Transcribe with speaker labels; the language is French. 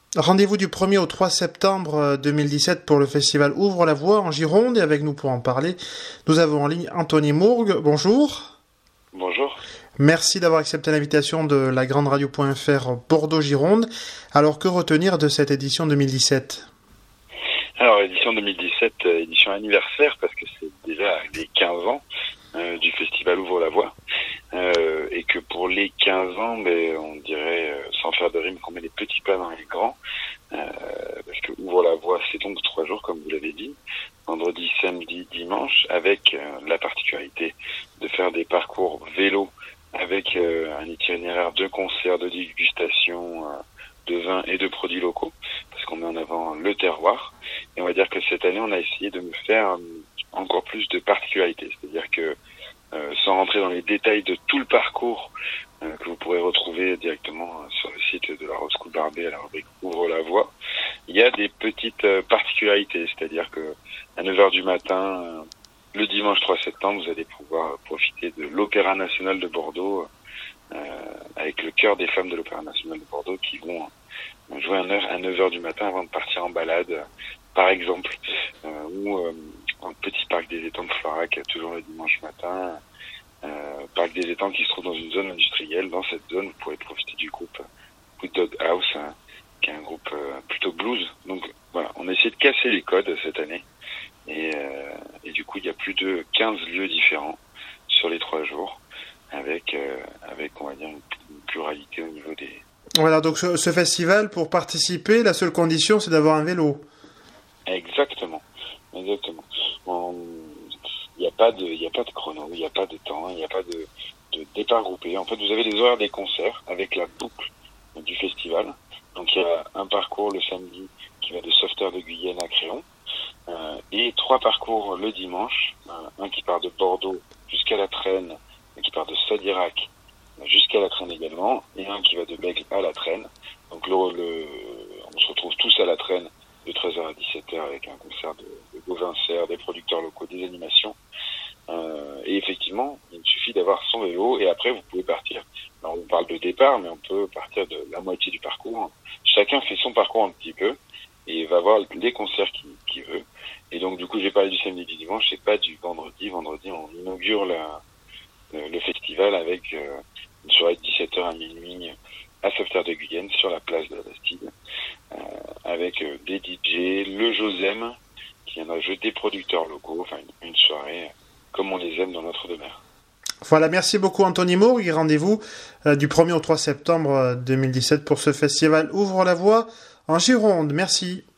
Speaker 1: Rendez-vous du 1er au 3 septembre 2017 pour le festival Ouvre la Voie en Gironde. Et avec nous pour en parler, nous avons en ligne Anthony Mourgue. Bonjour.
Speaker 2: Bonjour.
Speaker 1: Merci d'avoir accepté l'invitation de la grande radio.fr Bordeaux-Gironde. Alors, que retenir de cette édition 2017 ?
Speaker 2: Alors, édition 2017, édition anniversaire, parce que c'est déjà les 15 ans du festival Ouvre la Voie. Et que pour les 15 ans, on dirait, sans faire de rime, qu'on met les petits pas dans les grands. Parce que Ouvre la Voie, c'est donc 3 jours, comme vous l'avez dit. Vendredi, samedi, dimanche, avec la particularité de faire des parcours vélo avec un itinéraire de concerts, de dégustation, de vins et de produits locaux, parce qu'on met en avant le terroir. Et on va dire que cette année, on a essayé de faire encore plus de particularités. C'est-à-dire que, sans rentrer dans les détails de tout le parcours que vous pourrez retrouver directement sur le site de la Rose School Barbet à la rubrique Ouvre la Voie, il y a des petites particularités. C'est-à-dire que à 9h du matin, le dimanche 3 septembre, vous allez pouvoir profiter de l'Opéra National de Bordeaux, avec le chœur des femmes de l'Opéra National de Bordeaux qui vont jouer à 9h du matin avant de partir en balade, par exemple, ou un petit parc des étangs de Florac, toujours le dimanche matin, parc des étangs qui se trouve dans une zone industrielle. Dans cette zone, vous pourrez profiter du groupe Good Dog House, qui est un groupe plutôt blues. Donc voilà, on a essayé de casser les codes cette année. Et du coup, il y a plus de 15 lieux différents sur les 3 jours, avec on va dire, une pluralité au niveau des...
Speaker 1: Voilà, donc ce festival, pour participer, la seule condition, c'est d'avoir un vélo.
Speaker 2: Exactement. Bon, il n'y a pas de chrono, il n'y a pas de temps, il n'y a pas de départ groupé. En fait, vous avez les horaires des concerts avec la boucle du festival. Donc, il y a un parcours le samedi qui va de Sauveterre de Guyenne à Créon. Et 3 parcours le dimanche, un qui part de Bordeaux jusqu'à la Traîne, un qui part de Sadirac jusqu'à la Traîne également, et un qui va de Bègles à la Traîne. Donc on se retrouve tous à la Traîne de 13h à 17h avec un concert de Gauvincer, des producteurs locaux, des animations. Et effectivement, il suffit d'avoir son vélo et après vous pouvez partir. Alors on parle de départ, mais on peut partir de la moitié du parcours. Chacun fait son parcours un petit peu et va voir les concerts qu'il veut. Et donc du coup j'ai parlé du samedi et du dimanche, et pas du vendredi. Vendredi on inaugure le festival avec une soirée de 17h à minuit à Sauveterre de Guyenne sur la place de la Bastide, avec des DJ, le Josem qui viendra jouer, des producteurs locaux, enfin une soirée comme on les aime dans notre demeure.
Speaker 1: Voilà, merci beaucoup Anthony Mourgue, et rendez-vous du 1er au 3 septembre 2017 pour ce festival Ouvre la Voie en Gironde. Merci.